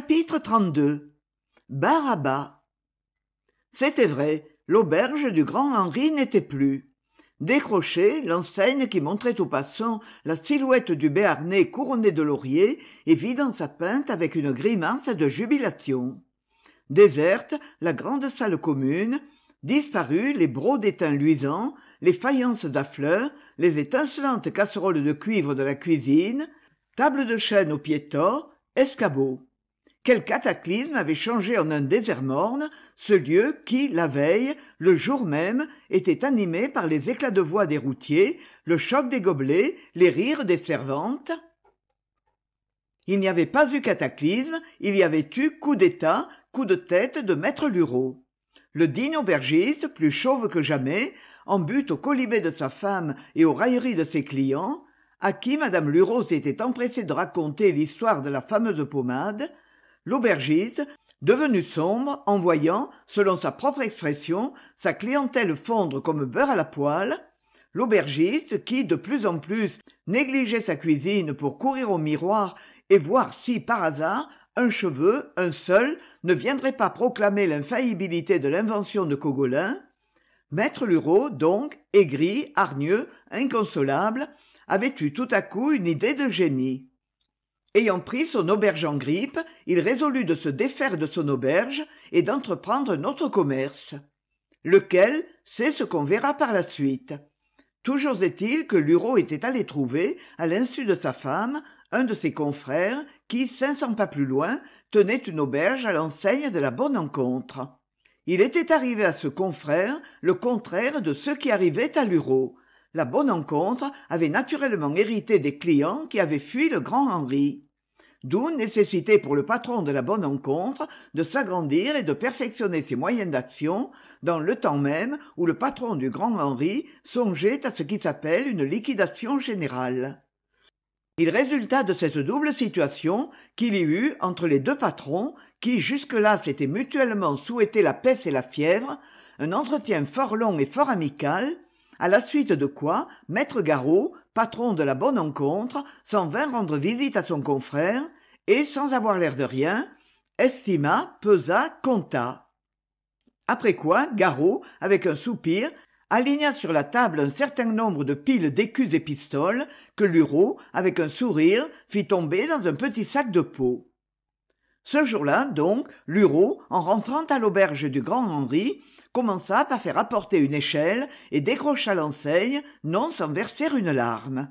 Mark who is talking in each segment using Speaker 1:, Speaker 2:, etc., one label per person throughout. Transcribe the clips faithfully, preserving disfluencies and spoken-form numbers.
Speaker 1: Chapitre trente-deux. Bar à bas. C'était vrai, l'auberge du grand Henri n'était plus. Décrochée, l'enseigne qui montrait aux passants la silhouette du Béarnais couronné de lauriers et vidant sa pinte avec une grimace de jubilation. Déserte, la grande salle commune, disparus les brocs d'étain luisants, les faïences à fleurs, les étincelantes casseroles de cuivre de la cuisine, table de chêne au pied tors, escabeaux. Quel cataclysme avait changé en un désert morne ce lieu qui, la veille, le jour même, était animé par les éclats de voix des routiers, le choc des gobelets, les rires des servantes. Il n'y avait pas eu cataclysme, il y avait eu coup d'état, coup de tête de maître Lurot. Le digne aubergiste, plus chauve que jamais, en butte au colibé de sa femme et aux railleries de ses clients, à qui madame Lurot s'était empressée de raconter l'histoire de la fameuse pommade, l'aubergiste, devenu sombre en voyant, selon sa propre expression, sa clientèle fondre comme beurre à la poêle, l'aubergiste qui, de plus en plus, négligeait sa cuisine pour courir au miroir et voir si, par hasard, un cheveu, un seul, ne viendrait pas proclamer l'infaillibilité de l'invention de Cogolin, maître Lurot, donc, aigri, hargneux, inconsolable, avait eu tout à coup une idée de génie. Ayant pris son auberge en grippe, il résolut de se défaire de son auberge et d'entreprendre un autre commerce. Lequel, c'est ce qu'on verra par la suite. Toujours est-il que Lurot était allé trouver, à l'insu de sa femme, un de ses confrères qui, cinq cents pas plus loin, tenait une auberge à l'enseigne de la Bonne Rencontre. Il était arrivé à ce confrère le contraire de ce qui arrivait à Lurot. La Bonne Rencontre avait naturellement hérité des clients qui avaient fui le grand Henri. D'où nécessité pour le patron de la Bonne Rencontre de s'agrandir et de perfectionner ses moyens d'action dans le temps même où le patron du grand Henri songeait à ce qui s'appelle une liquidation générale. Il résulta de cette double situation qu'il y eut entre les deux patrons qui jusque-là s'étaient mutuellement souhaité la peste et la fièvre, un entretien fort long et fort amical, à la suite de quoi maître Garot, patron de la Bonne Rencontre, s'en vint rendre visite à son confrère et, sans avoir l'air de rien, estima, pesa, compta. Après quoi, Garot, avec un soupir, aligna sur la table un certain nombre de piles d'écus et pistoles que Lurot, avec un sourire, fit tomber dans un petit sac de peau. Ce jour-là, donc, Lurot, en rentrant à l'auberge du grand Henri, commença par faire apporter une échelle et décrocha l'enseigne, non sans verser une larme.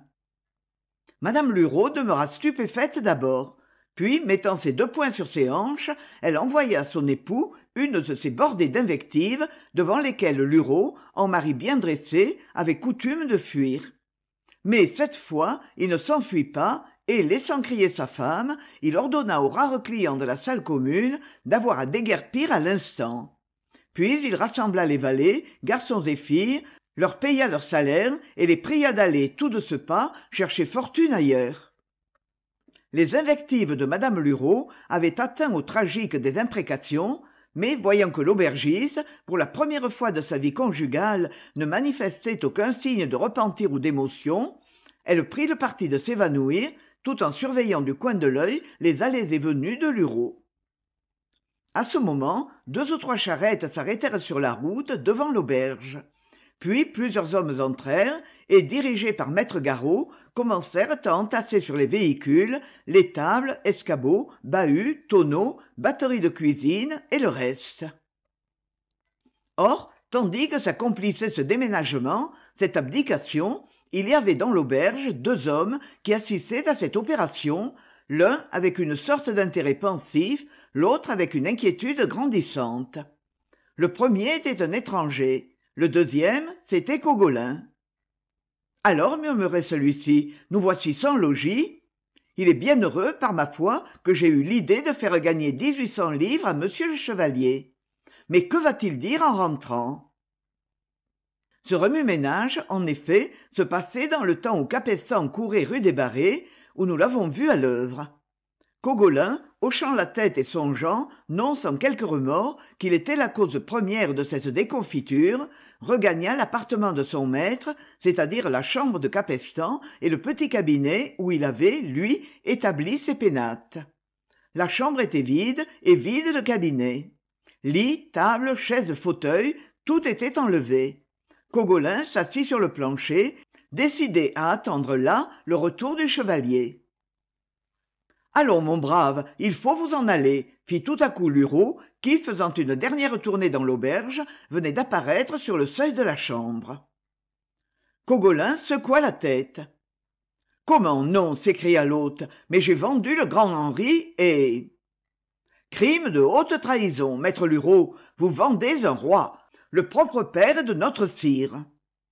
Speaker 1: Madame Lurot demeura stupéfaite d'abord, puis, mettant ses deux poings sur ses hanches, elle envoya à son époux une de ces bordées d'invectives devant lesquelles Lurot, en mari bien dressé, avait coutume de fuir. Mais cette fois, il ne s'enfuit pas, et, laissant crier sa femme, il ordonna aux rares clients de la salle commune d'avoir à déguerpir à l'instant. Puis il rassembla les valets, garçons et filles, leur paya leur salaire et les pria d'aller tout de ce pas chercher fortune ailleurs. Les invectives de madame Lurot avaient atteint au tragique des imprécations, mais voyant que l'aubergiste, pour la première fois de sa vie conjugale, ne manifestait aucun signe de repentir ou d'émotion, elle prit le parti de s'évanouir, tout en surveillant du coin de l'œil les allées et venues de Lurot. À ce moment, deux ou trois charrettes s'arrêtèrent sur la route devant l'auberge. Puis plusieurs hommes entrèrent et, dirigés par maître Garot, commencèrent à entasser sur les véhicules les tables, escabeaux, bahuts, tonneaux, batteries de cuisine et le reste. Or, tandis que s'accomplissait ce déménagement, cette abdication, il y avait dans l'auberge deux hommes qui assistaient à cette opération, l'un avec une sorte d'intérêt pensif, l'autre avec une inquiétude grandissante. Le premier était un étranger, le deuxième, c'était Cogolin. « Alors, murmurait celui-ci, nous voici sans logis. Il est bien heureux, par ma foi, que j'ai eu l'idée de faire gagner dix-huit cents livres à monsieur le chevalier. Mais que va-t-il dire en rentrant ?» Ce remue-ménage, en effet, se passait dans le temps où Capestan courait rue des Barrés, où nous l'avons vu à l'œuvre. Cogolin, hochant la tête et songeant, non sans quelque remords, qu'il était la cause première de cette déconfiture, regagna l'appartement de son maître, c'est-à-dire la chambre de Capestan et le petit cabinet où il avait, lui, établi ses pénates. La chambre était vide, et vide le cabinet. Lit, table, chaise, fauteuil, tout était enlevé. Cogolin s'assit sur le plancher, décidé à attendre là le retour du chevalier. « Allons, mon brave, il faut vous en aller », fit tout à coup Lurot, qui, faisant une dernière tournée dans l'auberge, venait d'apparaître sur le seuil de la chambre. Cogolin secoua la tête. « Comment non ?» s'écria l'hôte, « mais j'ai vendu le grand Henri et... » « Crime de haute trahison, maître Lurot, vous vendez un roi, le propre père de notre sire. »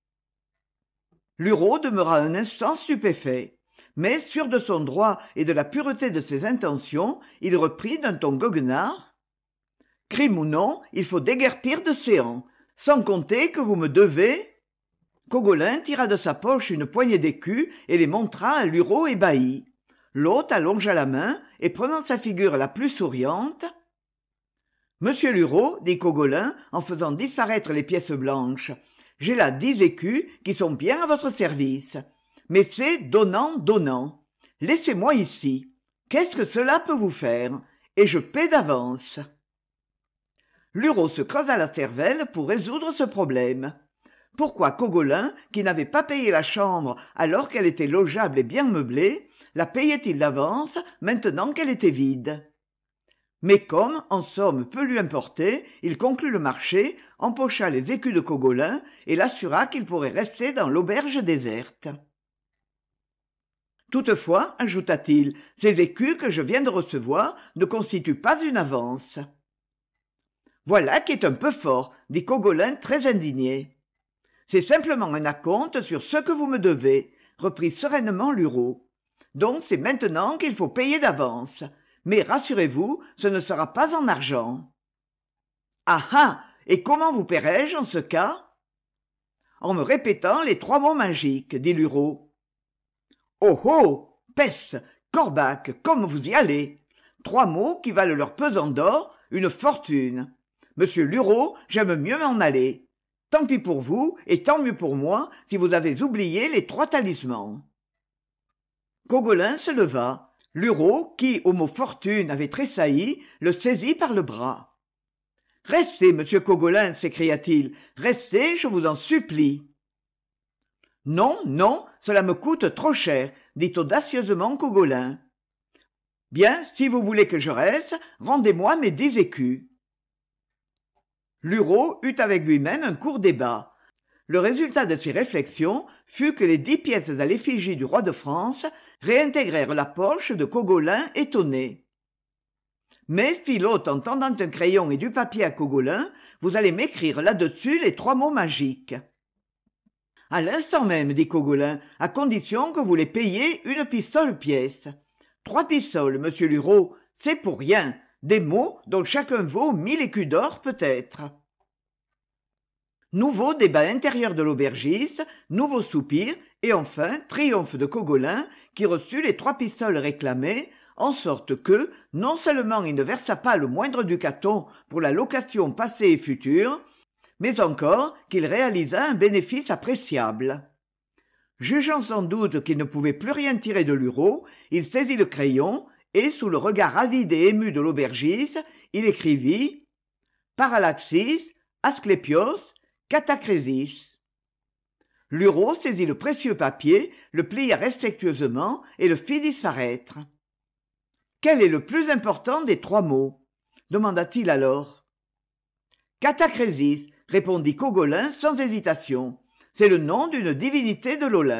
Speaker 1: Lurot demeura un instant stupéfait, mais sûr de son droit et de la pureté de ses intentions, il reprit d'un ton goguenard. « Crime ou non, il faut déguerpir de Céans, sans compter que vous me devez... » Cogolin tira de sa poche une poignée d'écus et les montra à Lurot ébahi. L'hôte allongea la main et prenant sa figure la plus souriante. « Monsieur Lurot, dit Cogolin en faisant disparaître les pièces blanches, j'ai là dix écus qui sont bien à votre service. Mais c'est donnant-donnant. Laissez-moi ici. Qu'est-ce que cela peut vous faire? Et je paie d'avance. » Lurot se creusa la cervelle pour résoudre ce problème. Pourquoi Cogolin, qui n'avait pas payé la chambre alors qu'elle était logeable et bien meublée, la payait-il d'avance maintenant qu'elle était vide? Mais comme, en somme peu lui importait, il conclut le marché, empocha les écus de Cogolin et l'assura qu'il pourrait rester dans l'auberge déserte. Toutefois, ajouta-t-il, ces écus que je viens de recevoir ne constituent pas une avance. Voilà qui est un peu fort, dit Cogolin très indigné. C'est simplement un acompte sur ce que vous me devez, reprit sereinement Lurot. Donc c'est maintenant qu'il faut payer d'avance. Mais rassurez-vous, ce ne sera pas en argent. Ah ah! Et comment vous paierai-je en ce cas? En me répétant les trois mots magiques, dit Lurot. Oh oh! Peste! Corbac, comme vous y allez! Trois mots qui valent leur pesant d'or, une fortune. Monsieur Lurot, j'aime mieux m'en aller. Tant pis pour vous, et tant mieux pour moi, si vous avez oublié les trois talismans. Cogolin se leva. Lurot, qui, au mot fortune, avait tressailli, le saisit par le bras. « Restez, monsieur Cogolin, s'écria-t-il, restez, je vous en supplie. »« Non, non, cela me coûte trop cher, » dit audacieusement Cogolin. « Bien, si vous voulez que je reste, rendez-moi mes dix écus. » Lurot eut avec lui-même un court débat. Le résultat de ses réflexions fut que les dix pièces à l'effigie du roi de France réintégrèrent la poche de Cogolin étonné. « Mais, fit l'hôte en tendant un crayon et du papier à Cogolin, vous allez m'écrire là-dessus les trois mots magiques. »« À l'instant même, dit Cogolin, à condition que vous les payiez une pistole pièce. Trois pistoles, monsieur Lurot, c'est pour rien, des mots dont chacun vaut mille écus d'or peut-être. » Nouveau débat intérieur de l'aubergiste, nouveau soupir, et enfin triomphe de Cogolin, qui reçut les trois pistoles réclamées, en sorte que, non seulement il ne versa pas le moindre ducaton pour la location passée et future, mais encore qu'il réalisa un bénéfice appréciable. Jugeant sans doute qu'il ne pouvait plus rien tirer de Lurot, il saisit le crayon, et, sous le regard avide et ému de l'aubergiste, il écrivit « Parallaxis, Asclépios, Catacrésis. » Lurot saisit le précieux papier, le plia respectueusement et le fit disparaître. « Quel est le plus important des trois mots ?» demanda-t-il alors. « Catacrésis, » répondit Cogolin sans hésitation. « C'est le nom d'une divinité de l'Olympe. »«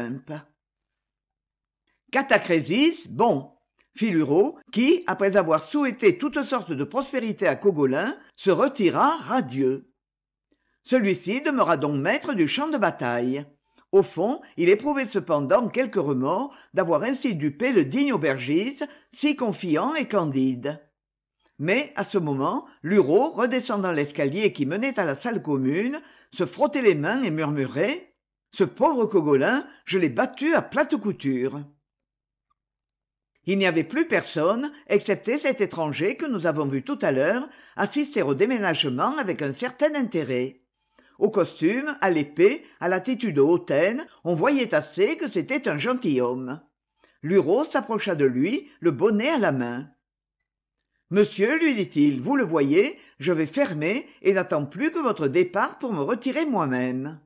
Speaker 1: Catacrésis, bon !» fit Lurot, qui, après avoir souhaité toutes sortes de prospérités à Cogolin, se retira radieux. Celui-ci demeura donc maître du champ de bataille. Au fond, il éprouvait cependant quelque remords d'avoir ainsi dupé le digne aubergiste, si confiant et candide. Mais, à ce moment, Lurot, redescendant l'escalier qui menait à la salle commune, se frottait les mains et murmurait « Ce pauvre Cogolin, je l'ai battu à plate couture. » Il n'y avait plus personne, excepté cet étranger que nous avons vu tout à l'heure, assister au déménagement avec un certain intérêt. Au costume, à l'épée, à l'attitude hautaine, on voyait assez que c'était un gentilhomme. Lurot s'approcha de lui, le bonnet à la main. Monsieur, lui dit-il, vous le voyez, je vais fermer et n'attends plus que votre départ pour me retirer moi-même.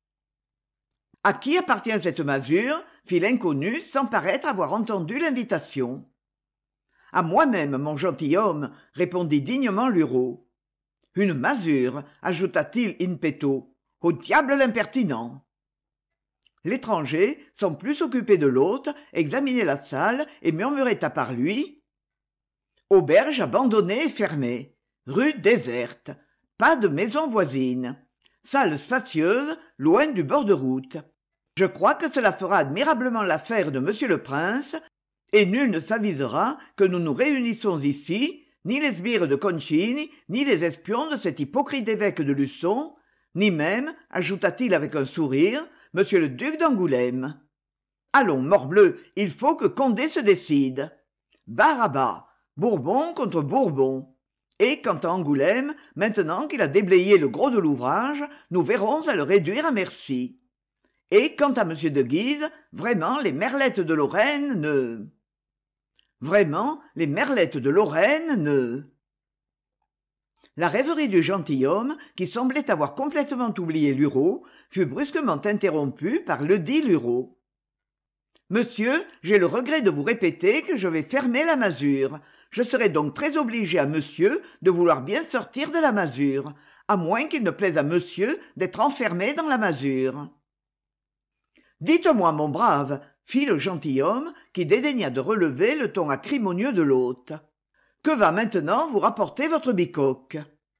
Speaker 1: À qui appartient cette masure? Fit l'inconnu sans paraître avoir entendu l'invitation. À moi-même, mon gentilhomme, répondit dignement Lurot. Une masure, ajouta-t-il in petto. Au diable l'impertinent. L'étranger, sans plus s'occuper de l'hôte, examinait la salle et murmurait à part lui. Auberge abandonnée et fermée. Rue déserte. Pas de maison voisine. Salle spacieuse, loin du bord de route. Je crois que cela fera admirablement l'affaire de monsieur le prince, et nul ne s'avisera que nous nous réunissons ici, ni les sbires de Concini, ni les espions de cet hypocrite évêque de Luçon, ni même, ajouta-t-il avec un sourire, monsieur le duc d'Angoulême. Allons, morbleu, il faut que Condé se décide. Barre à bas, Bourbon contre Bourbon. Et quant à Angoulême, maintenant qu'il a déblayé le gros de l'ouvrage, nous verrons à le réduire à merci. Et quant à monsieur de Guise, vraiment les merlettes de Lorraine ne... Vraiment, les merlettes de Lorraine ne... La rêverie du gentilhomme, qui semblait avoir complètement oublié Lurot, fut brusquement interrompue par ledit Lurot. « Monsieur, j'ai le regret de vous répéter que je vais fermer la masure. Je serai donc très obligé à monsieur de vouloir bien sortir de la masure, à moins qu'il ne plaise à monsieur d'être enfermé dans la masure. » « Dites-moi, mon brave, » fit le gentilhomme, qui dédaigna de relever le ton acrimonieux de l'hôte. « Que va maintenant vous rapporter votre bicoque ?»«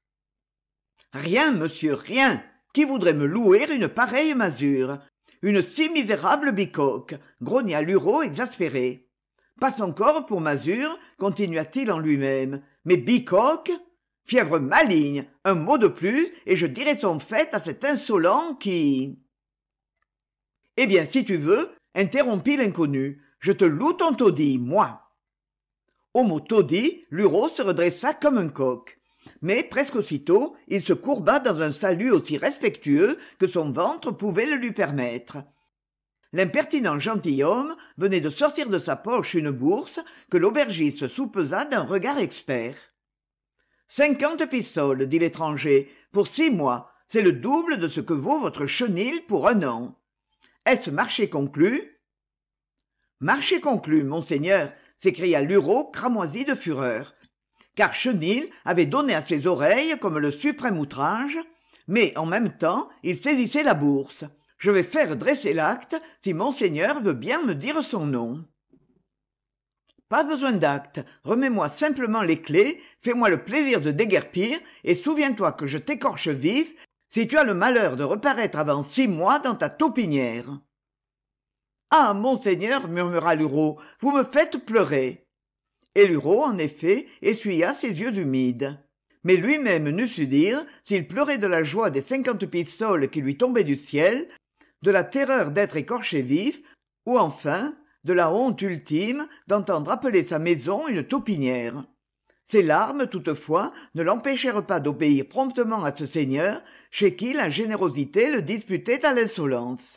Speaker 1: Rien, monsieur, rien. Qui voudrait me louer une pareille masure? Une si misérable bicoque, grogna Lurot exaspéré. Passe encore pour masure, continua-t-il en lui-même. Mais bicoque? Fièvre maligne, un mot de plus, et je dirai son fait à cet insolent qui... Eh bien, si tu veux, interrompit l'inconnu, je te loue ton taudis, moi. Au mot taudis, Lurot se redressa comme un coq. Mais presque aussitôt, il se courba dans un salut aussi respectueux que son ventre pouvait le lui permettre. L'impertinent gentilhomme venait de sortir de sa poche une bourse que l'aubergiste soupesa d'un regard expert. « Cinquante pistoles, dit l'étranger, pour six mois, c'est le double de ce que vaut votre chenil pour un an. Est-ce marché conclu ?»« Marché conclu, monseigneur, s'écria Lurot cramoisi de fureur, car Chenil avait donné à ses oreilles comme le suprême outrage, mais en même temps il saisissait la bourse. Je vais faire dresser l'acte si monseigneur veut bien me dire son nom. Pas besoin d'acte, remets-moi simplement les clés, fais-moi le plaisir de déguerpir, et souviens-toi que je t'écorche vif si tu as le malheur de reparaître avant six mois dans ta taupinière. »« Ah, monseigneur, murmura Lurot, vous me faites pleurer. » Et Lurot, en effet, essuya ses yeux humides. Mais lui-même n'eût su dire s'il pleurait de la joie des cinquante pistoles qui lui tombaient du ciel, de la terreur d'être écorché vif, ou enfin de la honte ultime d'entendre appeler sa maison une taupinière. Ses larmes, toutefois, ne l'empêchèrent pas d'obéir promptement à ce seigneur, chez qui la générosité le disputait à l'insolence.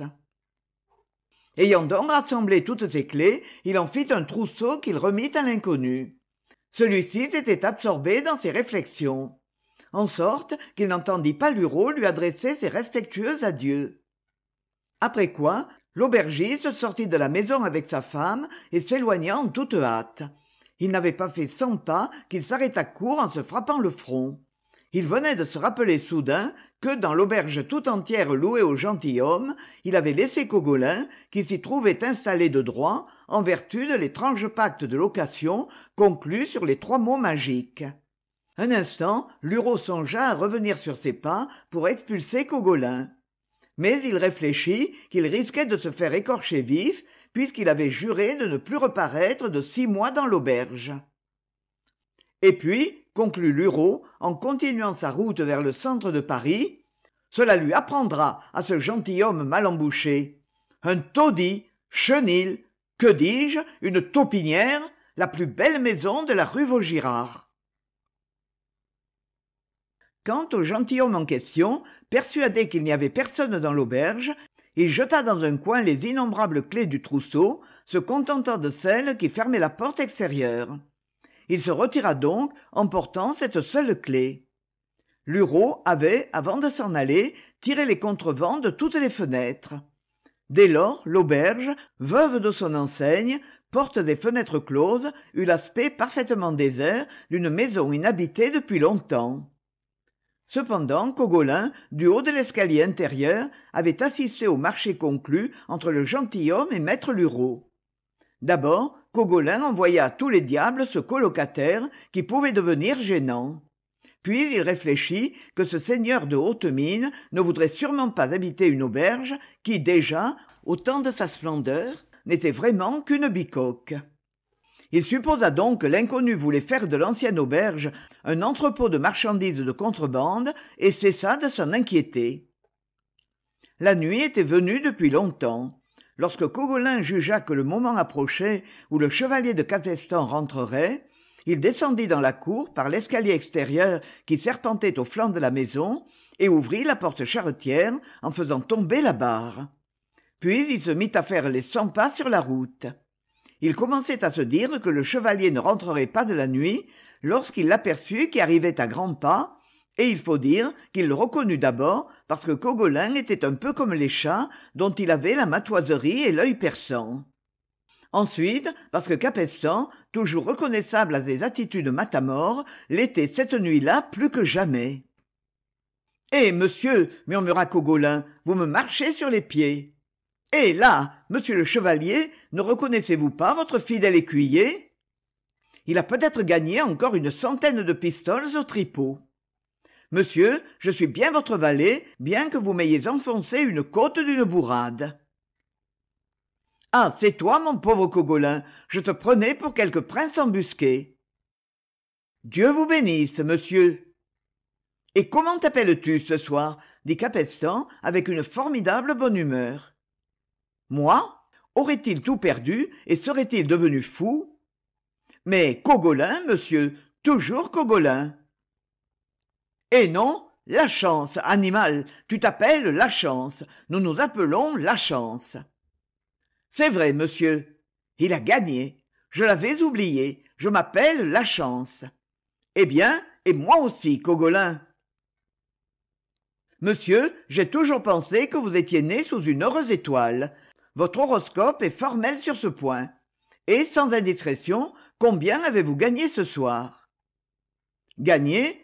Speaker 1: Ayant donc rassemblé toutes ses clés, il en fit un trousseau qu'il remit à l'inconnu. Celui-ci s'était absorbé dans ses réflexions, en sorte qu'il n'entendit pas Lurot lui adresser ses respectueux adieux. Après quoi, l'aubergiste sortit de la maison avec sa femme et s'éloigna en toute hâte. Il n'avait pas fait cent pas qu'il s'arrêta court en se frappant le front. Il venait de se rappeler soudain que, dans l'auberge tout entière louée au gentilhomme, il avait laissé Cogolin, qui s'y trouvait installé de droit, en vertu de l'étrange pacte de location conclu sur les trois mots magiques. Un instant, Lurot songea à revenir sur ses pas pour expulser Cogolin. Mais il réfléchit qu'il risquait de se faire écorcher vif, puisqu'il avait juré de ne plus reparaître de six mois dans l'auberge. Et puis, conclut Lurot, en continuant sa route vers le centre de Paris, cela lui apprendra à ce gentilhomme mal embouché. Un taudis, chenil, que dis-je, une taupinière, la plus belle maison de la rue Vaugirard. Quant au gentilhomme en question, persuadé qu'il n'y avait personne dans l'auberge, il jeta dans un coin les innombrables clés du trousseau, se contentant de celle qui fermait la porte extérieure. Il se retira donc, emportant cette seule clé. L'Hureau avait, avant de s'en aller, tiré les contrevents de toutes les fenêtres. Dès lors, l'auberge, veuve de son enseigne, portes et fenêtres closes, eut l'aspect parfaitement désert d'une maison inhabitée depuis longtemps. Cependant, Cogolin, du haut de l'escalier intérieur, avait assisté au marché conclu entre le gentilhomme et maître Lurot. D'abord, Cogolin envoya à tous les diables ce colocataire qui pouvait devenir gênant. Puis il réfléchit que ce seigneur de haute mine ne voudrait sûrement pas habiter une auberge qui, déjà, au temps de sa splendeur, n'était vraiment qu'une bicoque. Il supposa donc que l'inconnu voulait faire de l'ancienne auberge un entrepôt de marchandises de contrebande et cessa de s'en inquiéter. La nuit était venue depuis longtemps. Lorsque Cogolin jugea que le moment approchait où le chevalier de Capestan rentrerait, il descendit dans la cour par l'escalier extérieur qui serpentait au flanc de la maison et ouvrit la porte charretière en faisant tomber la barre. Puis il se mit à faire les cent pas sur la route. Il commençait à se dire que le chevalier ne rentrerait pas de la nuit lorsqu'il l'aperçut qui arrivait à grands pas, et il faut dire qu'il le reconnut d'abord parce que Cogolin était un peu comme les chats dont il avait la matoiserie et l'œil perçant. Ensuite, parce que Capestan, toujours reconnaissable à ses attitudes matamores, l'était cette nuit-là plus que jamais. « Eh, monsieur, murmura Cogolin, vous me marchez sur les pieds. Eh là, monsieur le chevalier, ne reconnaissez-vous pas votre fidèle écuyer ? Il a peut-être gagné encore une centaine de pistoles au tripot. Monsieur, je suis bien votre valet, bien que vous m'ayez enfoncé une côte d'une bourrade. Ah, c'est toi, mon pauvre Cogolin, je te prenais pour quelque prince embusqué. Dieu vous bénisse, monsieur. Et comment t'appelles-tu ce soir ? Dit Capestan avec une formidable bonne humeur. Moi ? Aurait-il tout perdu et serait-il devenu fou ? Mais Cogolin, monsieur, toujours Cogolin. Eh non, la chance, animal, tu t'appelles la chance, nous nous appelons la chance. C'est vrai, monsieur, il a gagné, je l'avais oublié, je m'appelle la chance. Eh bien, et moi aussi, Cogolin. Monsieur, j'ai toujours pensé que vous étiez né sous une heureuse étoile. Votre horoscope est formel sur ce point. Et, sans indiscrétion, combien avez-vous gagné ce soir ? Gagné ?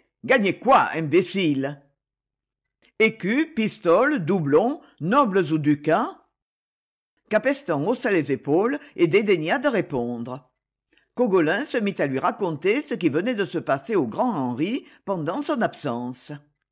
Speaker 1: Gagné quoi, imbécile ? Écus, pistoles, doublons, nobles ou ducats ? Capestan haussa les épaules et dédaigna de répondre. Cogolin se mit à lui raconter ce qui venait de se passer au grand Henri pendant son absence.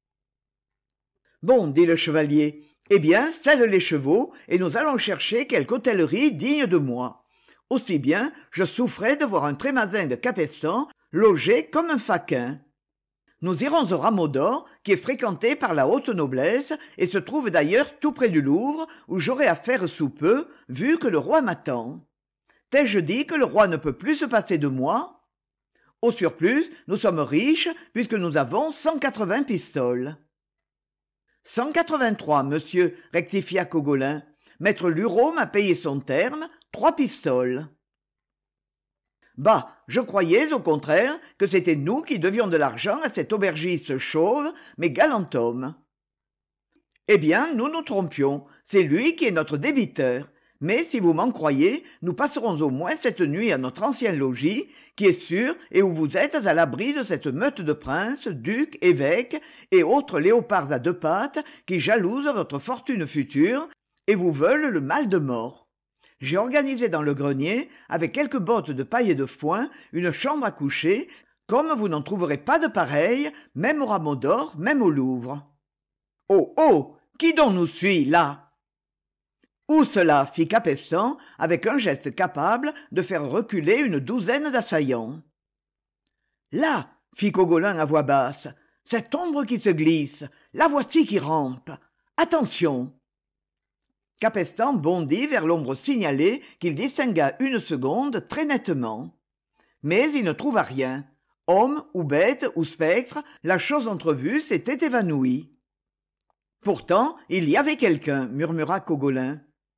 Speaker 1: « Bon, dit le chevalier, eh bien, selle les chevaux, et nous allons chercher quelque hôtellerie digne de moi. Aussi bien, je souffrais de voir un trémasin de Capestan logé comme un faquin. Nous irons au Rameau d'Or, qui est fréquenté par la haute noblesse, et se trouve d'ailleurs tout près du Louvre, où j'aurai à faire sous peu, vu que le roi m'attend. T'ai-je dit que le roi ne peut plus se passer de moi ? Au surplus, nous sommes riches, puisque nous avons cent quatre-vingts pistoles. » Cent quatre-vingt-trois, monsieur, rectifia Cogolin. Maître Lurot m'a payé son terme, trois pistoles. Bah, je croyais, au contraire, que c'était nous qui devions de l'argent à cet aubergiste chauve, mais galant homme. Eh bien, nous nous trompions, c'est lui qui est notre débiteur. Mais si vous m'en croyez, nous passerons au moins cette nuit à notre ancien logis, qui est sûr et où vous êtes à l'abri de cette meute de princes, ducs, évêques et autres léopards à deux pattes qui jalousent votre fortune future et vous veulent le mal de mort. J'ai organisé dans le grenier, avec quelques bottes de paille et de foin, une chambre à coucher, comme vous n'en trouverez pas de pareille, même au Rameau d'Or, même au Louvre. Oh, oh, qui donc nous suit, là ? Où cela ? Fit Capestan, avec un geste capable de faire reculer une douzaine d'assaillants. Là, fit Cogolin à voix basse, cette ombre qui se glisse, la voici qui rampe. Attention ! Capestan bondit vers l'ombre signalée qu'il distingua une seconde très nettement. Mais il ne trouva rien. Homme ou bête ou spectre, la chose entrevue s'était évanouie. Pourtant, il y avait quelqu'un, murmura Cogolin.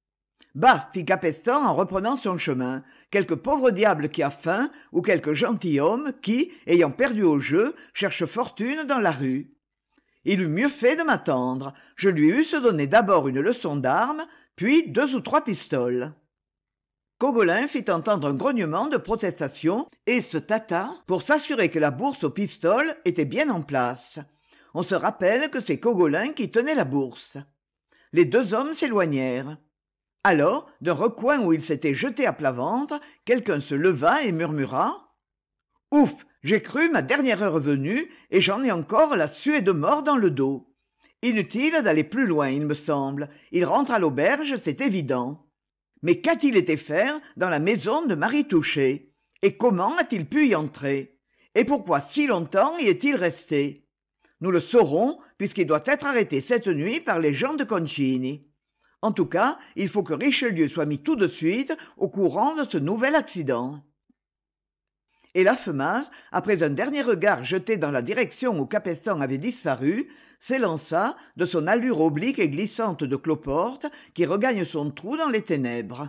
Speaker 1: Bah, fit Capestan en reprenant son chemin, quelque pauvre diable qui a faim, ou quelque gentilhomme qui, ayant perdu au jeu, cherche fortune dans la rue. Il eût mieux fait de m'attendre. Je lui eusse donné d'abord une leçon d'armes, puis deux ou trois pistoles. Cogolin fit entendre un grognement de protestation et se tâta pour s'assurer que la bourse aux pistoles était bien en place. On se rappelle que c'est Cogolin qui tenait la bourse. Les deux hommes s'éloignèrent. Alors, d'un recoin où il s'était jeté à plat ventre, quelqu'un se leva et murmura « Ouf, j'ai cru ma dernière heure venue et j'en ai encore la suée de mort dans le dos. Inutile d'aller plus loin, il me semble. Il rentre à l'auberge, c'est évident. Mais qu'a-t-il été faire dans la maison de Marie Touchet? Et comment a-t-il pu y entrer? Et pourquoi si longtemps y est-il resté? Nous le saurons, puisqu'il doit être arrêté cette nuit par les gens de Concini. En tout cas, il faut que Richelieu soit mis tout de suite au courant de ce nouvel accident. » Et Laffemas, après un dernier regard jeté dans la direction où Capestan avait disparu, s'élança de son allure oblique et glissante de cloporte qui regagne son trou dans les ténèbres.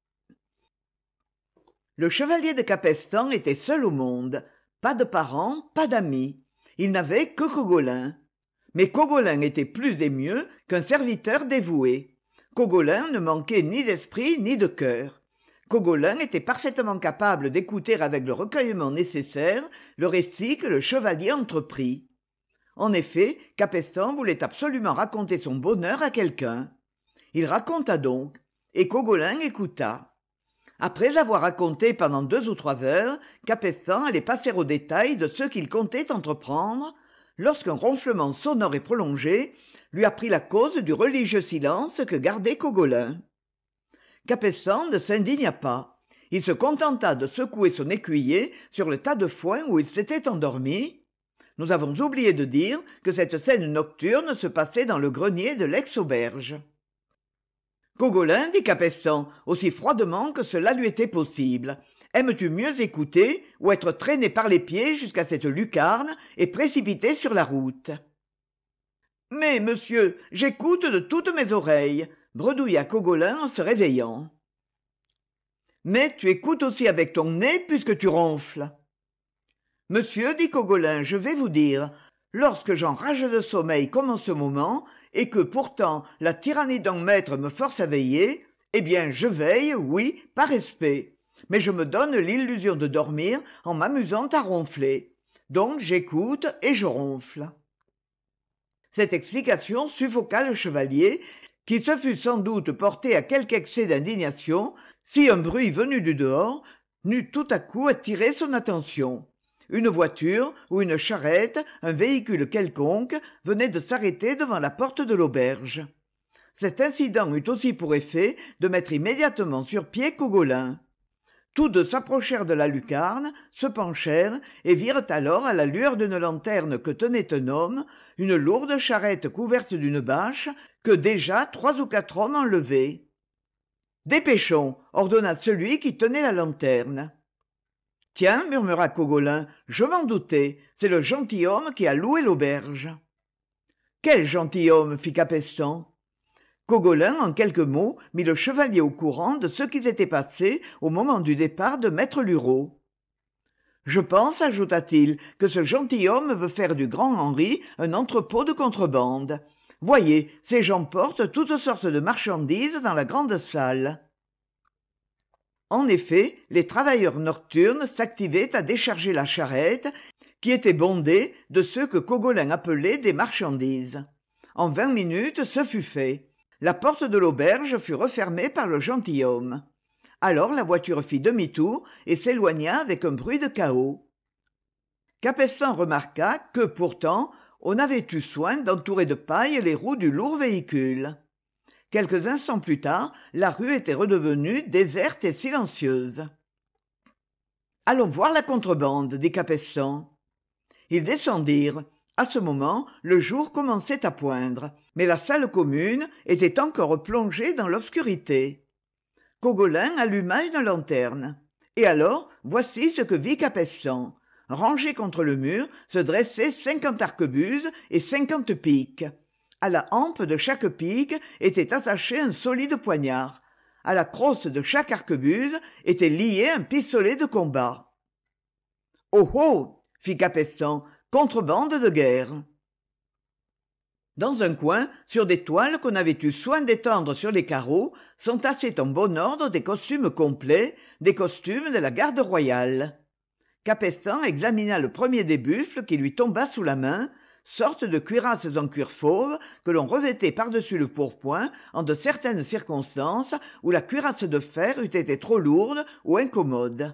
Speaker 1: Le chevalier de Capestan était seul au monde. Pas de parents, pas d'amis. Il n'avait que Cogolin. Mais Cogolin était plus et mieux qu'un serviteur dévoué. Cogolin ne manquait ni d'esprit ni de cœur. Cogolin était parfaitement capable d'écouter avec le recueillement nécessaire le récit que le chevalier entreprit. En effet, Capestan voulait absolument raconter son bonheur à quelqu'un. Il raconta donc, et Cogolin écouta. Après avoir raconté pendant deux ou trois heures, Capestan allait passer aux détails de ce qu'il comptait entreprendre, lorsqu'un ronflement sonore et prolongé lui apprit la cause du religieux silence que gardait Cogolin. Capestan ne s'indigna pas. Il se contenta de secouer son écuyer sur le tas de foin où il s'était endormi. Nous avons oublié de dire que cette scène nocturne se passait dans le grenier de l'ex-auberge. « Cogolin, dit Capestan, aussi froidement que cela lui était possible, aimes-tu mieux écouter ou être traîné par les pieds jusqu'à cette lucarne et précipité sur la route ?»« Mais, monsieur, j'écoute de toutes mes oreilles, » bredouilla Cogolin en se réveillant. « Mais tu écoutes aussi avec ton nez puisque tu ronfles. »« Monsieur, dit Cogolin, je vais vous dire, lorsque j'enrage de sommeil comme en ce moment, et que pourtant la tyrannie d'un maître me force à veiller, eh bien je veille, oui, par respect, mais je me donne l'illusion de dormir en m'amusant à ronfler. Donc j'écoute et je ronfle. » Cette explication suffoqua le chevalier, qui se fût sans doute porté à quelque excès d'indignation si un bruit venu du dehors n'eût tout à coup attiré son attention. Une voiture ou une charrette, un véhicule quelconque, venait de s'arrêter devant la porte de l'auberge. Cet incident eut aussi pour effet de mettre immédiatement sur pied Cogolin. Tous deux s'approchèrent de la lucarne, se penchèrent et virent alors à la lueur d'une lanterne que tenait un homme, une lourde charrette couverte d'une bâche que déjà trois ou quatre hommes enlevaient. « Dépêchons !» ordonna celui qui tenait la lanterne. « Tiens, murmura Cogolin, je m'en doutais, c'est le gentilhomme qui a loué l'auberge. »« Quel gentilhomme ?» fit Capestan. Cogolin, en quelques mots, mit le chevalier au courant de ce qui s'était passé au moment du départ de maître Lureau. « Je pense, ajouta-t-il, que ce gentilhomme veut faire du grand Henri un entrepôt de contrebande. Voyez, ces gens portent toutes sortes de marchandises dans la grande salle. » En effet, les travailleurs nocturnes s'activaient à décharger la charrette, qui était bondée de ceux que Cogolin appelait des marchandises. En vingt minutes, ce fut fait. La porte de l'auberge fut refermée par le gentilhomme. Alors la voiture fit demi-tour et s'éloigna avec un bruit de chaos. Capestan remarqua que, pourtant, on avait eu soin d'entourer de paille les roues du lourd véhicule. Quelques instants plus tard, la rue était redevenue déserte et silencieuse. « Allons voir la contrebande, dit Capestan. Ils descendirent. À ce moment, le jour commençait à poindre, mais la salle commune était encore plongée dans l'obscurité. Cogolin alluma une lanterne. Et alors, voici ce que vit Capestan. Rangés contre le mur, se dressaient cinquante arquebuses et cinquante piques. À la hampe de chaque pique était attaché un solide poignard. À la crosse de chaque arquebuse était lié un pistolet de combat. « Oh oh !» fit Capestan, « contrebande de guerre !» Dans un coin, sur des toiles qu'on avait eu soin d'étendre sur les carreaux, s'entassaient en bon ordre des costumes complets, des costumes de la garde royale. Capestan examina le premier des buffles qui lui tomba sous la main, sorte de cuirasses en cuir fauve que l'on revêtait par-dessus le pourpoint en de certaines circonstances où la cuirasse de fer eût été trop lourde ou incommode.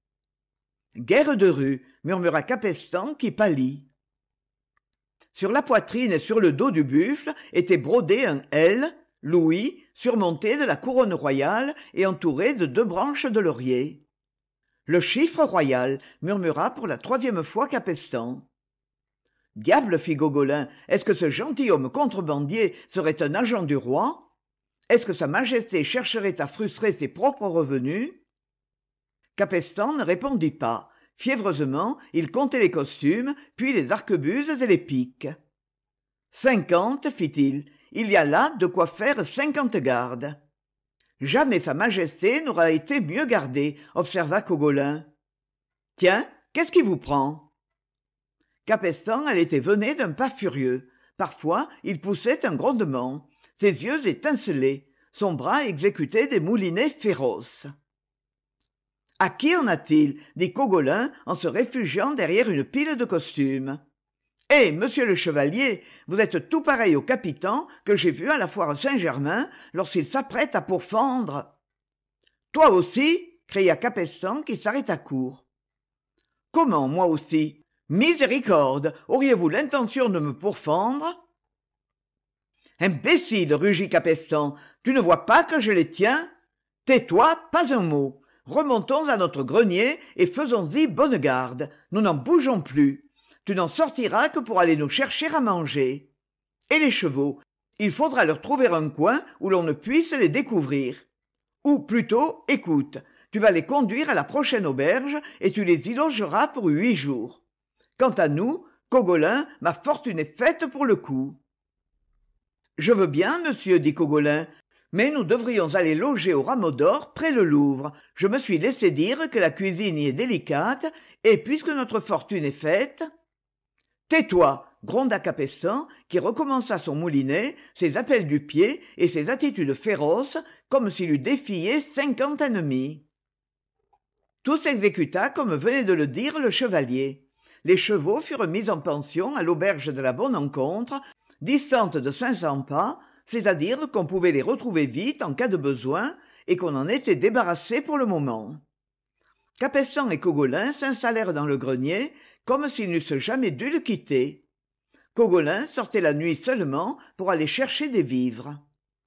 Speaker 1: « Guerre de rue !» murmura Capestan qui pâlit. Sur la poitrine et sur le dos du buffle était brodé un L, Louis, surmonté de la couronne royale et entouré de deux branches de laurier. « Le chiffre royal !» murmura pour la troisième fois Capestan. « Diable, fit Gogolin, est-ce que ce gentilhomme contrebandier serait un agent du roi ? Est-ce que sa majesté chercherait à frustrer ses propres revenus ?» Capestan ne répondit pas. Fiévreusement, il comptait les costumes, puis les arquebuses et les piques. « Cinquante, fit-il, il y a là de quoi faire cinquante gardes. »« Jamais sa majesté n'aura été mieux gardée, » observa Cogolin. « Tiens, qu'est-ce qui vous prend ?» Capestan allait et venait d'un pas furieux. Parfois, il poussait un grondement. Ses yeux étincelaient. Son bras exécutait des moulinets féroces. « À qui en a-t-il » dit Cogolin en se réfugiant derrière une pile de costumes. « Eh, monsieur le chevalier, vous êtes tout pareil au capitan que j'ai vu à la foire Saint-Germain lorsqu'il s'apprête à pourfendre. »« Toi aussi » cria Capestan qui s'arrêta court. « Comment, moi aussi ? Miséricorde, auriez-vous l'intention de me pourfendre ?»« Imbécile, rugit Capestan, tu ne vois pas que je les tiens ? Tais-toi, pas un mot. Remontons à notre grenier et faisons-y bonne garde. Nous n'en bougeons plus. Tu n'en sortiras que pour aller nous chercher à manger. Et les chevaux, il faudra leur trouver un coin où l'on ne puisse les découvrir. Ou plutôt, écoute, tu vas les conduire à la prochaine auberge et tu les y logeras pour huit jours. Quant à nous, Cogolin, ma fortune est faite pour le coup. « Je veux bien, monsieur, dit Cogolin, mais nous devrions aller loger au Rameau d'Or, près le Louvre. Je me suis laissé dire que la cuisine y est délicate, et puisque notre fortune est faite... »« Tais-toi !» gronda Capestan, qui recommença son moulinet, ses appels du pied et ses attitudes féroces, comme s'il eût défié cinquante ennemis. Tout s'exécuta comme venait de le dire le chevalier. Les chevaux furent mis en pension à l'auberge de la Bonne-Encontre, distante de cinq cents pas, c'est-à-dire qu'on pouvait les retrouver vite en cas de besoin et qu'on en était débarrassé pour le moment. Capestan et Cogolin s'installèrent dans le grenier comme s'ils n'eussent jamais dû le quitter. Cogolin sortait la nuit seulement pour aller chercher des vivres.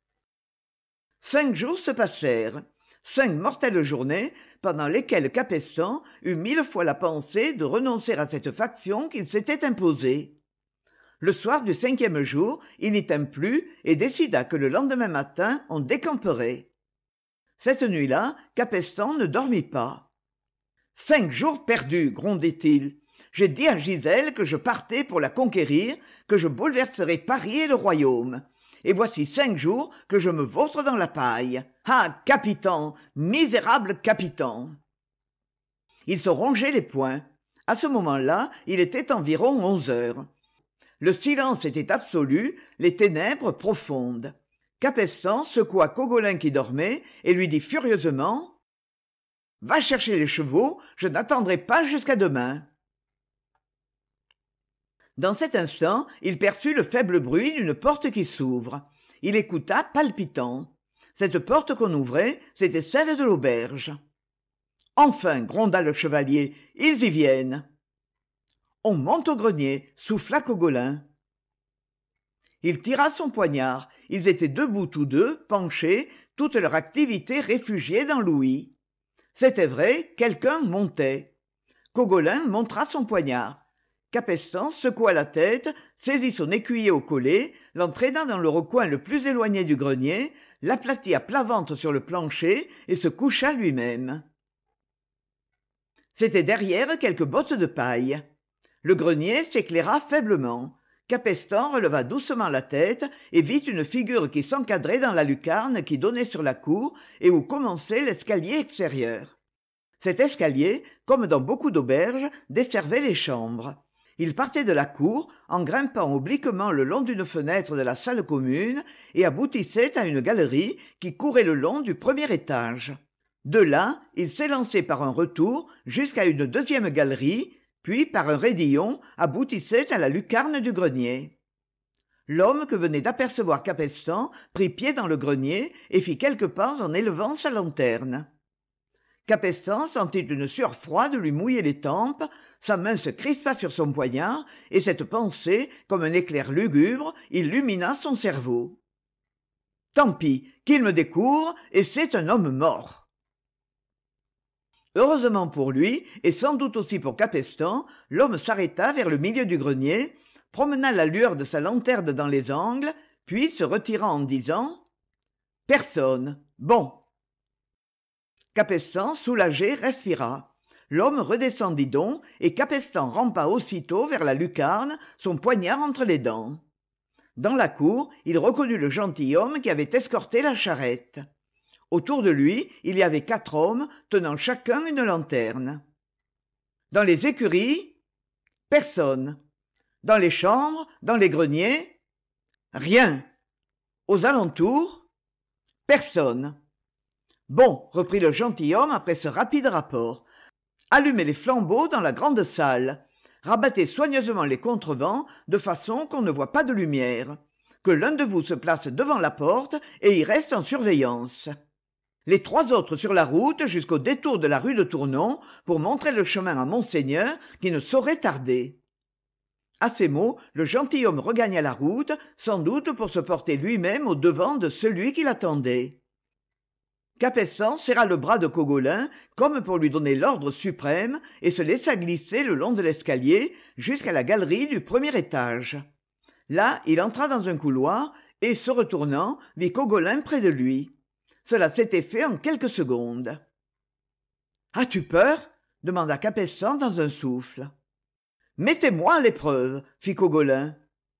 Speaker 1: Cinq jours se passèrent, cinq mortelles journées pendant lesquelles Capestan eut mille fois la pensée de renoncer à cette faction qu'il s'était imposée. Le soir du cinquième jour, il n'y tint plus et décida que le lendemain matin, on décamperait. Cette nuit-là, Capestan ne dormit pas. « Cinq jours perdus !» grondait-il. « J'ai dit à Gisèle que je partais pour la conquérir, que je bouleverserais Paris et le royaume. Et voici cinq jours que je me vautre dans la paille. Ah, capitan, misérable capitan !» Il se rongeait les poings. À ce moment-là, il était environ onze heures. Le silence était absolu, les ténèbres profondes. Capestan secoua Cogolin qui dormait et lui dit furieusement « Va chercher les chevaux, je n'attendrai pas jusqu'à demain. » Dans cet instant, il perçut le faible bruit d'une porte qui s'ouvre. Il écouta palpitant. Cette porte qu'on ouvrait, c'était celle de l'auberge. « Enfin !» gronda le chevalier, « ils y viennent !» « On monte au grenier !» souffla Cogolin. Il tira son poignard. Ils étaient debout tous deux, penchés, toute leur activité réfugiée dans l'ouïe. C'était vrai, quelqu'un montait. Cogolin montra son poignard. Capestan secoua la tête, saisit son écuyer au collet, l'entraîna dans le recoin le plus éloigné du grenier, l'aplatit à plat ventre sur le plancher et se coucha lui-même. C'était derrière quelques bottes de paille. Le grenier s'éclaira faiblement. Capestan releva doucement la tête et vit une figure qui s'encadrait dans la lucarne qui donnait sur la cour et où commençait l'escalier extérieur. Cet escalier, comme dans beaucoup d'auberges, desservait les chambres. Il partait de la cour en grimpant obliquement le long d'une fenêtre de la salle commune et aboutissait à une galerie qui courait le long du premier étage. De là, il s'élançait par un retour jusqu'à une deuxième galerie, puis par un raidillon aboutissait à la lucarne du grenier. L'homme que venait d'apercevoir Capestan prit pied dans le grenier et fit quelques pas en élevant sa lanterne. Capestan sentit une sueur froide lui mouiller les tempes, sa main se crispa sur son poignard, et cette pensée, comme un éclair lugubre, illumina son cerveau. Tant pis, qu'il me découvre, et c'est un homme mort. Heureusement pour lui, et sans doute aussi pour Capestan, l'homme s'arrêta vers le milieu du grenier, promena la lueur de sa lanterne dans les angles, puis se retira en disant « Personne. Bon !» Capestan, soulagé, respira. L'homme redescendit donc, et Capestan rampa aussitôt vers la lucarne, son poignard entre les dents. Dans la cour, il reconnut le gentilhomme qui avait escorté la charrette. Autour de lui, il y avait quatre hommes, tenant chacun une lanterne. Dans les écuries, personne. Dans les chambres, dans les greniers, rien. Aux alentours, personne. Bon, reprit le gentilhomme après ce rapide rapport. Allumez les flambeaux dans la grande salle. Rabattez soigneusement les contrevents de façon qu'on ne voit pas de lumière. Que l'un de vous se place devant la porte et y reste en surveillance. Les trois autres sur la route jusqu'au détour de la rue de Tournon pour montrer le chemin à Monseigneur qui ne saurait tarder. À ces mots, le gentilhomme regagna la route, sans doute pour se porter lui-même au devant de celui qui l'attendait. Capestan serra le bras de Cogolin comme pour lui donner l'ordre suprême et se laissa glisser le long de l'escalier jusqu'à la galerie du premier étage. Là, il entra dans un couloir et, se retournant, vit Cogolin près de lui. Cela s'était fait en quelques secondes. « As-tu peur ?» demanda Capestan dans un souffle. « Mettez-moi à l'épreuve, » fit Cogolin.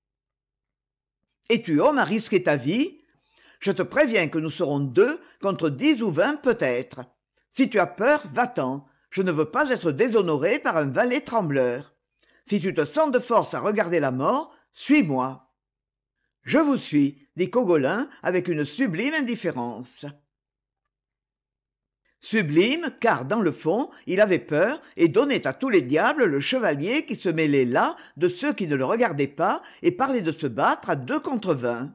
Speaker 1: « Es-tu homme à risquer ta vie ? Je te préviens que nous serons deux contre dix ou vingt peut-être. Si tu as peur, va-t'en. Je ne veux pas être déshonoré par un valet trembleur. Si tu te sens de force à regarder la mort, suis-moi. » « Je vous suis, » dit Cogolin avec une sublime indifférence. Sublime, car, dans le fond, il avait peur et donnait à tous les diables le chevalier qui se mêlait là de ceux qui ne le regardaient pas et parlait de se battre à deux contre vingt.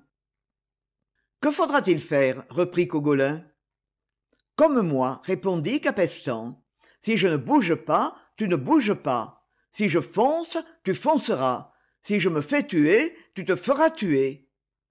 Speaker 1: « Que faudra-t-il faire ?» reprit Cogolin. « Comme moi, » répondit Capestan. « Si je ne bouge pas, tu ne bouges pas. Si je fonce, tu fonceras. Si je me fais tuer, tu te feras tuer. Viens !»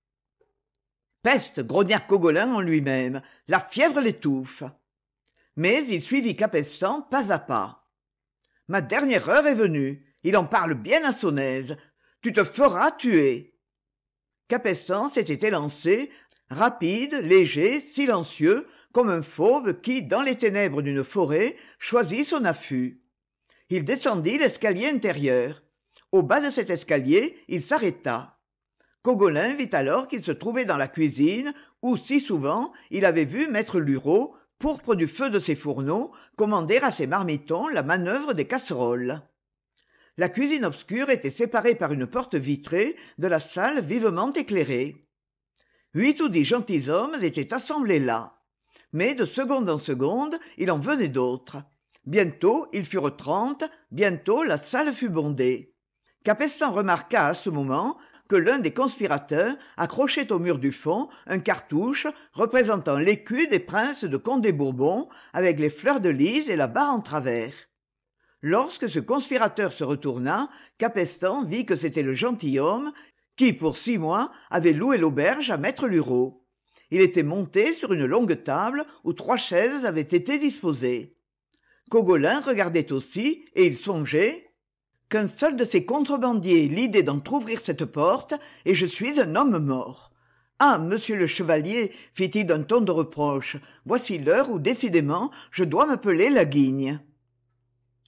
Speaker 1: Peste, grogna Cogolin en lui-même, la fièvre l'étouffe. Mais il suivit Capestan pas à pas. « Ma dernière heure est venue. Il en parle bien à son aise. Tu te feras tuer. » Capestan s'était élancé, rapide, léger, silencieux, comme un fauve qui, dans les ténèbres d'une forêt, choisit son affût. Il descendit l'escalier intérieur. Au bas de cet escalier, il s'arrêta. Cogolin vit alors qu'il se trouvait dans la cuisine où, si souvent, il avait vu maître Lureau, pourpre du feu de ses fourneaux, commander à ses marmitons la manœuvre des casseroles. La cuisine obscure était séparée par une porte vitrée de la salle vivement éclairée. Huit ou dix gentilshommes étaient assemblés là. Mais de seconde en seconde, il en venait d'autres. Bientôt, ils furent trente, bientôt la salle fut bondée. Capestan remarqua à ce moment que l'un des conspirateurs accrochait au mur du fond un cartouche représentant l'écu des princes de Condé-Bourbon avec les fleurs de lys et la barre en travers. Lorsque ce conspirateur se retourna, Capestan vit que c'était le gentilhomme qui, pour six mois, avait loué l'auberge à maître Lureau. Il était monté sur une longue table où trois chaises avaient été disposées. Cogolin regardait aussi, et il songeait qu'un seul de ces contrebandiers ait l'idée d'entr'ouvrir cette porte, et je suis un homme mort. Ah, monsieur le chevalier, fit-il d'un ton de reproche, voici l'heure où, décidément, je dois m'appeler la Guigne.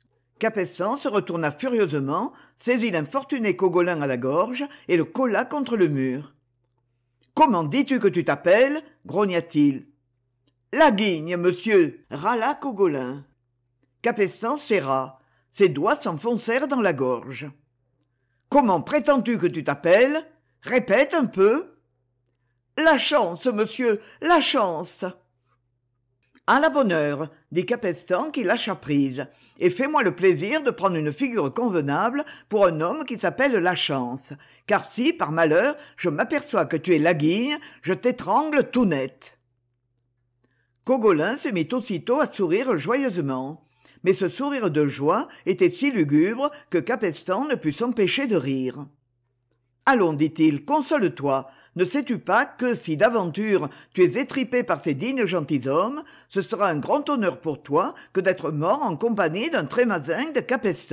Speaker 1: Capestan se retourna furieusement, saisit l'infortuné Cogolin à la gorge et le colla contre le mur. « Comment dis-tu que tu t'appelles » grogna-t-il. « La Guigne, monsieur » râla Cogolin. Capestan serra. Ses doigts s'enfoncèrent dans la gorge. « Comment prétends-tu que tu t'appelles ? Répète un peu. »« La chance, monsieur, la chance !»« À la bonne heure, » dit Capestan qui lâcha prise, « et fais-moi le plaisir de prendre une figure convenable pour un homme qui s'appelle Lachance, car si, par malheur, je m'aperçois que tu es Laguigne, je t'étrangle tout net. » Cogolin se mit aussitôt à sourire joyeusement, mais ce sourire de joie était si lugubre que Capestan ne put s'empêcher de rire. « Allons, dit-il, console-toi. Ne sais-tu pas que, si d'aventure tu es étripé par ces dignes gentilshommes, ce sera un grand honneur pour toi que d'être mort en compagnie d'un trémasin de Capestan ?»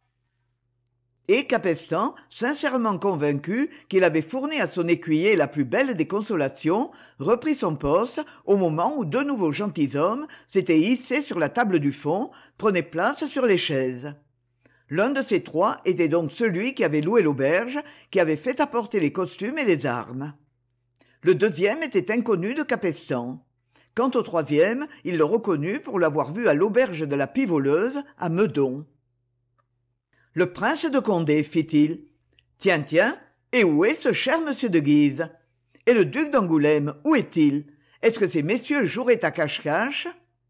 Speaker 1: Et Capestan, sincèrement convaincu qu'il avait fourni à son écuyer la plus belle des consolations, reprit son poste au moment où deux nouveaux gentilshommes s'étaient hissés sur la table du fond, prenaient place sur les chaises. L'un de ces trois était donc celui qui avait loué l'auberge, qui avait fait apporter les costumes et les armes. Le deuxième était inconnu de Capestan. Quant au troisième, il le reconnut pour l'avoir vu à l'auberge de la Pivoleuse, à Meudon. « Le prince de Condé, fit-il. Tiens, tiens, et où est ce cher monsieur de Guise ? Et le duc d'Angoulême, où est-il ? Est-ce que ces messieurs joueraient à cache-cache ?»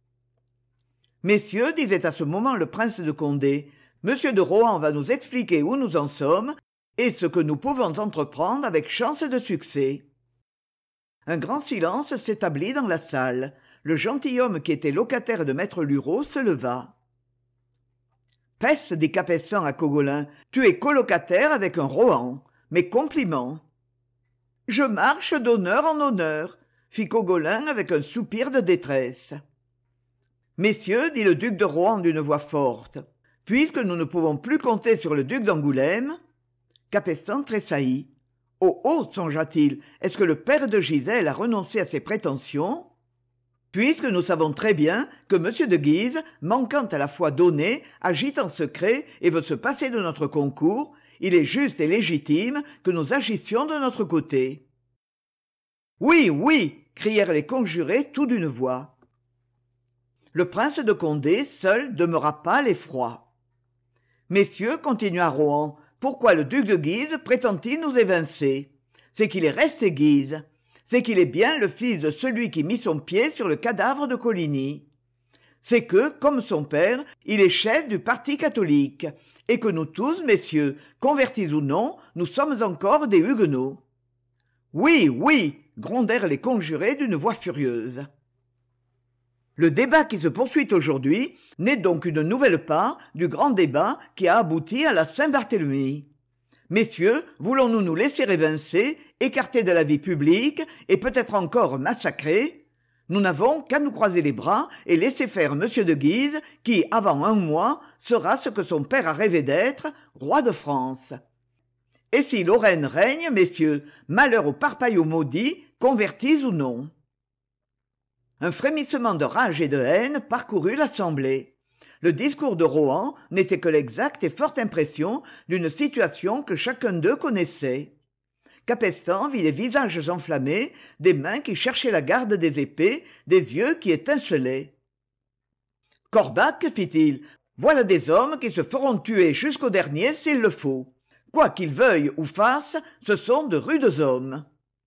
Speaker 1: Messieurs, disait à ce moment le prince de Condé, Monsieur de Rohan va nous expliquer où nous en sommes et ce que nous pouvons entreprendre avec chance de succès. Un grand silence s'établit dans la salle. Le gentilhomme qui était locataire de maître Lureau se leva. « Peste, dit Capestan à Cogolin, tu es colocataire avec un Rohan. Mes compliments. »« Je marche d'honneur en honneur, » fit Cogolin avec un soupir de détresse. « Messieurs, dit le duc de Rohan d'une voix forte, puisque nous ne pouvons plus compter sur le duc d'Angoulême. » Capestan tressaillit. « Oh, oh, songea-t-il, est-ce que le père de Gisèle a renoncé à ses prétentions ? Puisque nous savons très bien que M. de Guise, manquant à la fois donner, agit en secret et veut se passer de notre concours, il est juste et légitime que nous agissions de notre côté. »« Oui, oui !» crièrent les conjurés tout d'une voix. Le prince de Condé, seul, demeura pâle et froid. « Messieurs, continua Rohan, pourquoi le duc de Guise prétend-il nous évincer ? C'est qu'il est resté Guise. C'est qu'il est bien le fils de celui qui mit son pied sur le cadavre de Coligny. C'est que, comme son père, il est chef du parti catholique, et que nous tous, messieurs, convertis ou non, nous sommes encore des huguenots. »« Oui, oui !» grondèrent les conjurés d'une voix furieuse. Le débat qui se poursuit aujourd'hui n'est donc une nouvelle part du grand débat qui a abouti à la Saint-Barthélemy. Messieurs, voulons-nous nous laisser évincer, écartés de la vie publique et peut-être encore massacrés ? Nous n'avons qu'à nous croiser les bras et laisser faire Monsieur de Guise, qui, avant un mois, sera ce que son père a rêvé d'être, roi de France. Et si Lorraine règne, messieurs, malheur aux parpaillots maudits, convertis ou non. Un frémissement de rage et de haine parcourut l'assemblée. Le discours de Rohan n'était que l'exacte et forte impression d'une situation que chacun d'eux connaissait. Capestan vit des visages enflammés, des mains qui cherchaient la garde des épées, des yeux qui étincelaient. « Corbac, fit-il, voilà des hommes qui se feront tuer jusqu'au dernier s'il le faut. Quoi qu'ils veuillent ou fassent, ce sont de rudes hommes. »«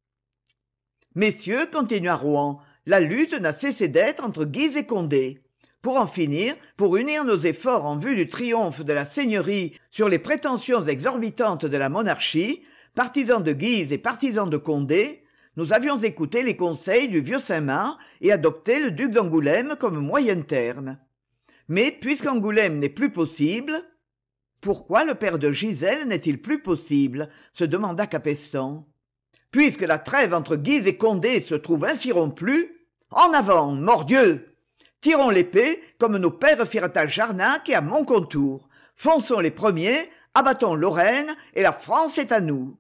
Speaker 1: Messieurs, continua Rohan, la lutte n'a cessé d'être entre Guise et Condé. Pour en finir, pour unir nos efforts en vue du triomphe de la seigneurie sur les prétentions exorbitantes de la monarchie, partisans de Guise et partisans de Condé, nous avions écouté les conseils du vieux Saint-Marc et adopté le duc d'Angoulême comme moyen terme. Mais puisqu'Angoulême n'est plus possible... Pourquoi le père de Gisèle n'est-il plus possible ? Se demanda Capestan. Puisque la trêve entre Guise et Condé se trouve ainsi rompue, en avant, mordieu ! Tirons l'épée comme nos pères firent à Jarnac et à Moncontour. Fonçons les premiers, abattons Lorraine et la France est à nous.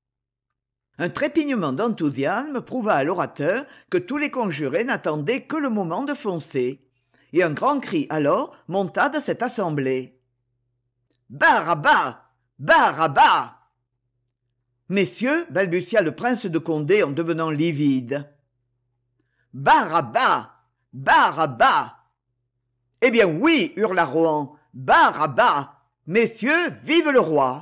Speaker 1: Un trépignement d'enthousiasme prouva à l'orateur que tous les conjurés n'attendaient que le moment de foncer. et un grand cri alors monta de cette assemblée. « Barre à bas! Barre à bas !» Messieurs, balbutia le prince de Condé en devenant livide. « Barre à bas! Barre à bas !» « Eh bien oui, hurla Rohan, barre à bas! Messieurs, vive le roi !»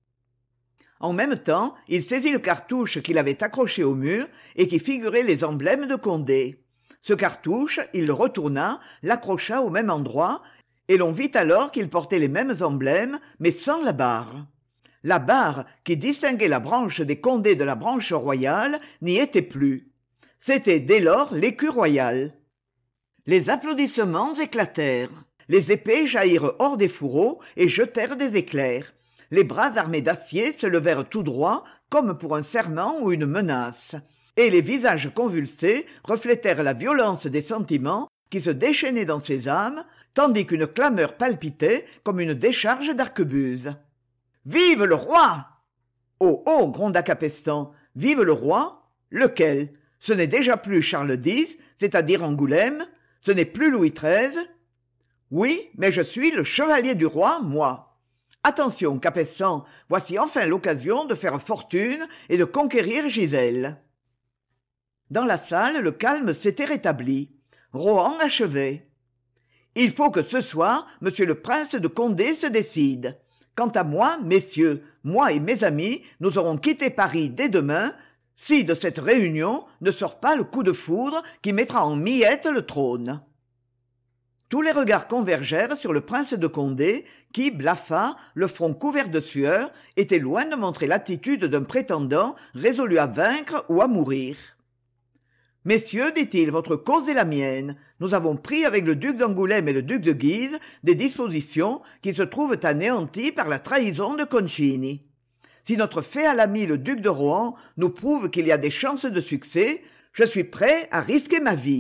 Speaker 1: En même temps, il saisit le cartouche qu'il avait accroché au mur et qui figurait les emblèmes de Condé. Ce cartouche, il le retourna, l'accrocha au même endroit, et l'on vit alors qu'il portait les mêmes emblèmes, mais sans la barre. La barre, qui distinguait la branche des Condé de la branche royale, n'y était plus. C'était dès lors l'écu royal. Les applaudissements éclatèrent. Les épées jaillirent hors des fourreaux et jetèrent des éclairs. Les bras armés d'acier se levèrent tout droit, comme pour un serment ou une menace. Et les visages convulsés reflétèrent la violence des sentiments qui se déchaînaient dans ces âmes, tandis qu'une clameur palpitait comme une décharge d'arquebuse. « Vive le roi !» « Oh, oh !» gronda Capestan. « Vive le roi ? Lequel ? Ce n'est déjà plus Charles dix, c'est-à-dire Angoulême ? Ce n'est plus Louis treize ? Oui, mais je suis le chevalier du roi, moi. Attention, Capestan, voici enfin l'occasion de faire fortune et de conquérir Gisèle. » Dans la salle, le calme s'était rétabli. Rohan achevait. « Il faut que ce soir, monsieur le prince de Condé se décide. Quant à moi, messieurs, moi et mes amis, nous aurons quitté Paris dès demain, si de cette réunion ne sort pas le coup de foudre qui mettra en miettes le trône. » Tous les regards convergèrent sur le prince de Condé, qui, blafard, le front couvert de sueur, était loin de montrer l'attitude d'un prétendant résolu à vaincre ou à mourir. « Messieurs, dit-il, votre cause est la mienne. Nous avons pris avec le duc d'Angoulême et le duc de Guise des dispositions qui se trouvent anéanties par la trahison de Concini. Si notre fait l'ami le duc de Rohan nous prouve qu'il y a des chances de succès, je suis prêt à risquer ma vie. »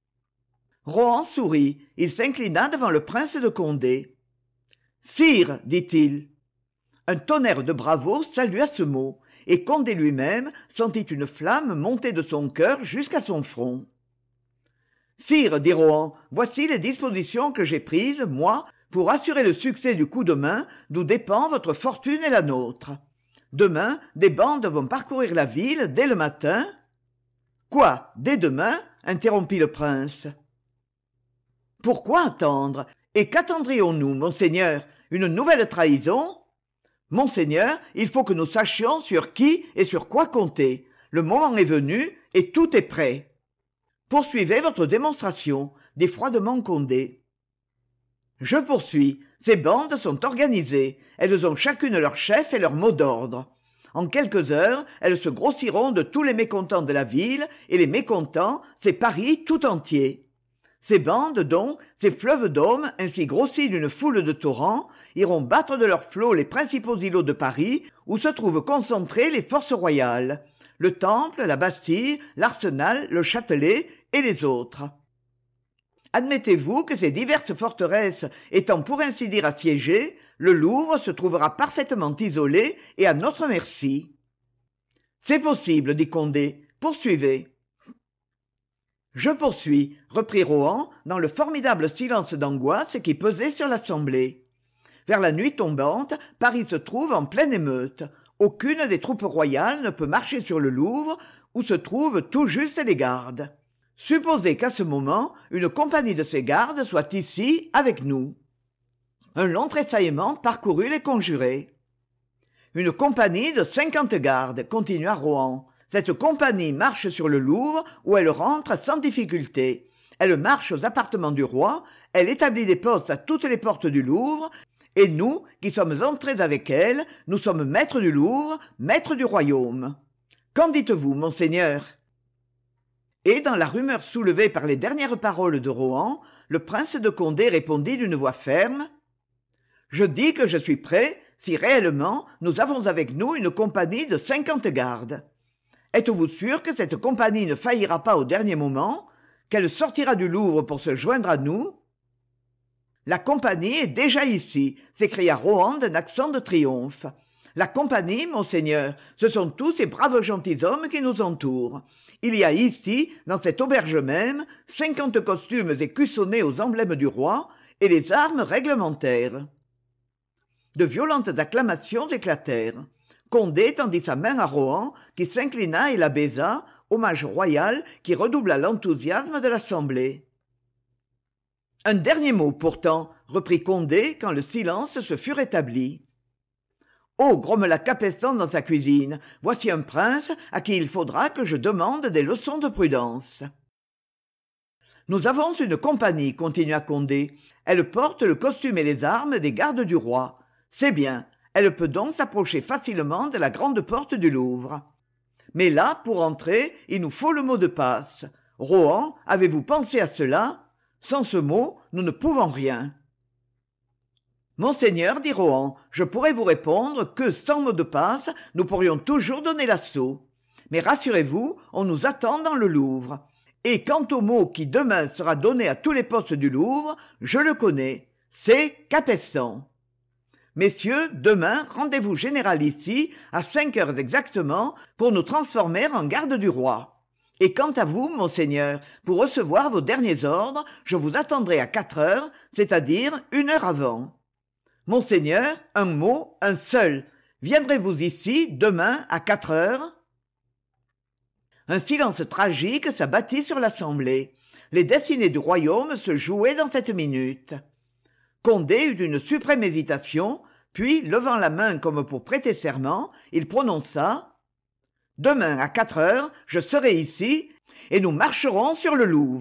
Speaker 1: Rohan sourit, il s'inclina devant le prince de Condé. « Sire, dit-il. » Un tonnerre de bravos salua ce mot, et Condé lui-même sentit une flamme monter de son cœur jusqu'à son front. « Sire, dit Rohan, voici les dispositions que j'ai prises, moi, pour assurer le succès du coup de main d'où dépend votre fortune et la nôtre. Demain, des bandes vont parcourir la ville dès le matin. »« Quoi, dès demain ?» interrompit le prince. « Pourquoi attendre ? Et qu'attendrions-nous, monseigneur ? Une nouvelle trahison ? Monseigneur, il faut que nous sachions sur qui et sur quoi compter. Le moment est venu et tout est prêt. Poursuivez votre démonstration, dit froidement Condé. Je poursuis. Ces bandes sont organisées. Elles ont chacune leur chef et leur mot d'ordre. En quelques heures, elles se grossiront de tous les mécontents de la ville, et les mécontents, c'est Paris tout entier. Ces bandes, donc, ces fleuves d'hommes, ainsi grossis d'une foule de torrents, iront battre de leurs flots les principaux îlots de Paris, où se trouvent concentrées les forces royales, le Temple, la Bastille, l'Arsenal, le Châtelet et les autres. Admettez-vous que ces diverses forteresses étant pour ainsi dire assiégées, le Louvre se trouvera parfaitement isolé et à notre merci. C'est possible, dit Condé. Poursuivez. Je poursuis, reprit Rohan, dans le formidable silence d'angoisse qui pesait sur l'assemblée. Vers la nuit tombante, Paris se trouve en pleine émeute. Aucune des troupes royales ne peut marcher sur le Louvre, où se trouvent tout juste les gardes. Supposez qu'à ce moment, une compagnie de ces gardes soit ici, avec nous. Un long tressaillement parcourut les conjurés. Une compagnie de cinquante gardes, continua Rohan. Cette compagnie marche sur le Louvre, où elle rentre sans difficulté. Elle marche aux appartements du roi, elle établit des postes à toutes les portes du Louvre, et nous, qui sommes entrés avec elle, nous sommes maîtres du Louvre, maîtres du royaume. Qu'en dites-vous, monseigneur ? Et dans la rumeur soulevée par les dernières paroles de Rohan, le prince de Condé répondit d'une voix ferme « Je dis que je suis prêt, si réellement nous avons avec nous une compagnie de cinquante gardes. Êtes-vous sûr que cette compagnie ne faillira pas au dernier moment, qu'elle sortira du Louvre pour se joindre à nous ?»« La compagnie est déjà ici, s'écria Rohan d'un accent de triomphe. La compagnie, monseigneur, ce sont tous ces braves gentilshommes qui nous entourent. Il y a ici, dans cette auberge même, cinquante costumes écussonnés aux emblèmes du roi et les armes réglementaires. De violentes acclamations éclatèrent. Condé tendit sa main à Rohan, qui s'inclina et la baisa, hommage royal qui redoubla l'enthousiasme de l'assemblée. Un dernier mot, pourtant, reprit Condé quand le silence se fut rétabli. « Oh, grommela Capestan dans sa cuisine, voici un prince à qui il faudra que je demande des leçons de prudence. » Nous avons une compagnie, continua Condé. Elle porte le costume et les armes des gardes du roi. C'est bien, elle peut donc s'approcher facilement de la grande porte du Louvre. Mais là, pour entrer, il nous faut le mot de passe. Rohan, avez-vous pensé à cela ? Sans ce mot, nous ne pouvons rien. Monseigneur, dit Rohan, je pourrais vous répondre que, sans mot de passe, nous pourrions toujours donner l'assaut. Mais rassurez-vous, on nous attend dans le Louvre. Et quant au mot qui demain sera donné à tous les postes du Louvre, je le connais. C'est Capestan. Messieurs, demain, rendez-vous général ici, à cinq heures exactement, pour nous transformer en garde du roi. Et quant à vous, monseigneur, pour recevoir vos derniers ordres, je vous attendrai à quatre heures, c'est-à-dire une heure avant. Monseigneur, un mot, un seul. Viendrez-vous ici, demain, à quatre heures ? Un silence tragique s'abattit sur l'assemblée. Les destinées du royaume se jouaient dans cette minute. Condé eut une suprême hésitation, puis, levant la main comme pour prêter serment, il prononça « Demain à quatre heures, je serai ici, et nous marcherons sur le Louvre. »